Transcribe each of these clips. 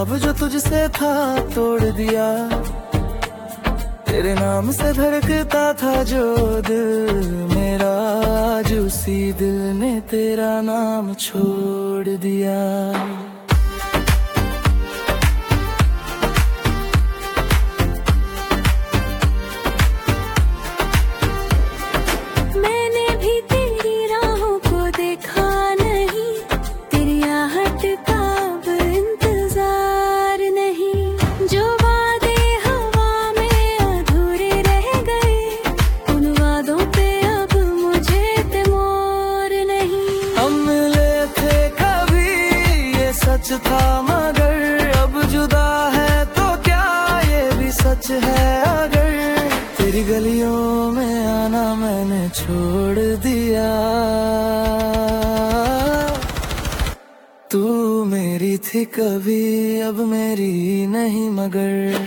अब जो तुझसे था तोड़ दिया, तेरे नाम से धड़कता था जो दिल मेरा, आज उसी दिल ने तेरा नाम छोड़ दिया। मैंने भी तेरी राहों को देखा नहीं, तेरी आहट का अब इंतजार नहीं। जो वादे हवा में अधूरे रह गए, उन वादों पे अब मुझे इत्मीनान नहीं। हम मिले थे कभी ये सच था, मगर अब जुदा है तो क्या ये भी सच है। अगर तेरी गलियों में आना मैंने छोड़ दिया, तू मेरी थी कभी अब मेरी नहीं मगर।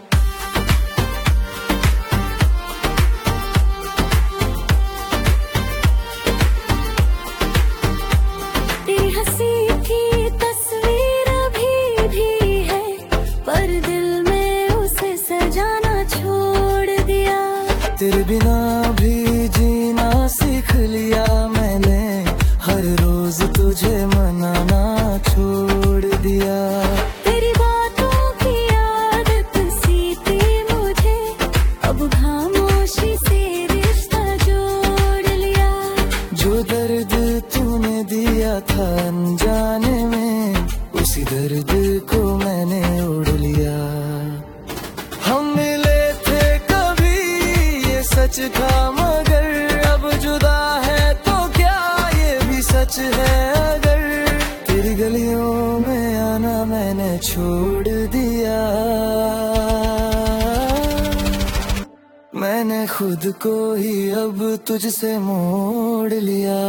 तेरी हंसी की तस्वीर अभी भी है, पर दिल में उसे सजाना छोड़ दिया। तेरे बिना भी जीना सीख लिया मैंने, हर रोज तुझे मनाना छोड़ दिया। तेरी बातों की आदत सी थी मुझे, अब खामोशी से रिश्ता जोड़ लिया। जो दर्द तूने दिया था अनजाने में, उसी दर्द को मैंने ओढ़ लिया। हम मिले थे कभी ये सच था, मगर अब जुदा है तो क्या ये भी सच है। अगर तेरी गलियों में आना मैंने छोड़ दिया, मैंने खुद को ही अब तुझसे मोड़ लिया।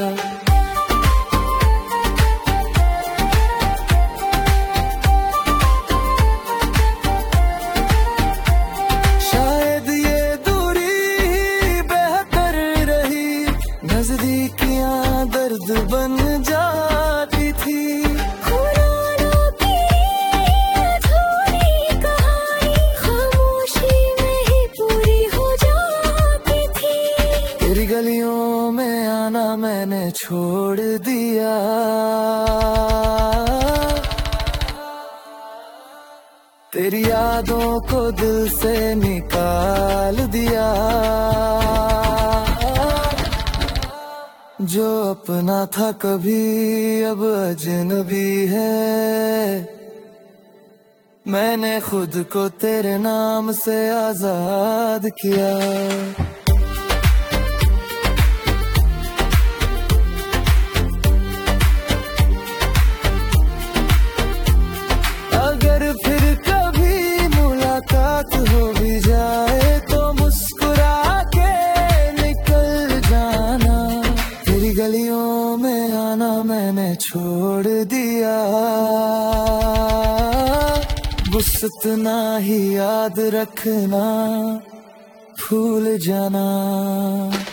शायद ये दूरी ही बेहतर रही, नजदीकियां दर्द बन जाती थी। खुरानों की अधूरी कहानी खामोशी में ही पूरी हो जाती थी। तेरी गलियों में आना मैंने छोड़ दिया, तेरी यादों को दिल से निकाल दिया। जो अपना था कभी अब अजनबी है, मैंने खुद को तेरे नाम से आजाद किया। अगर फिर कभी मुलाकात हो भी जाए तो मुस्कुरा के निकल जाना। तेरी गलियों में आना मैंने छोड़ दिया, बस इतना ही याद रखना, भूल जाना।